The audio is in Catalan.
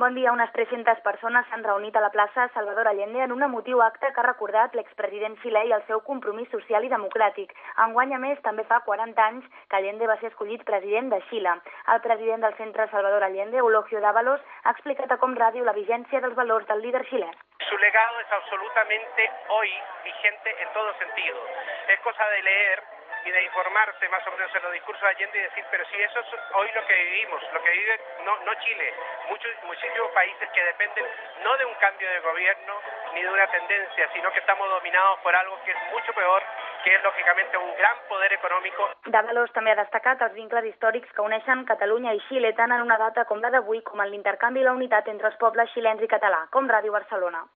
Bon dia. Unes 300 persones s'han reunit a la plaça Salvador Allende en un emotiu acte que ha recordat l'expresident xilè i el seu compromís social i democràtic. Enguany, a més, també fa 40 anys que Allende va ser escollit president de Xile. El president del Centre Salvador Allende, Eulogio Dávalos, ha explicat a Com Ràdio la vigència dels valors del líder xilè. Su legado es absolutamente hoy vigente en todo sentido. Es cosa de leer y de informarse más o menos en los discursos de Allende y decir, pero si eso es hoy lo que vivimos, lo que vive no Chile, muchísimos países que dependen no de un cambio de gobierno ni de una tendencia, sino que estamos dominados por algo que es mucho peor, que es lògicament un gran poder econòmic. Dávalos també ha destacat els vincles històrics que uneixen Catalunya i Xile tant en una data com la d'avui com en l'intercanvi i la unitat entre els pobles xilens i català, Com Ràdio Barcelona.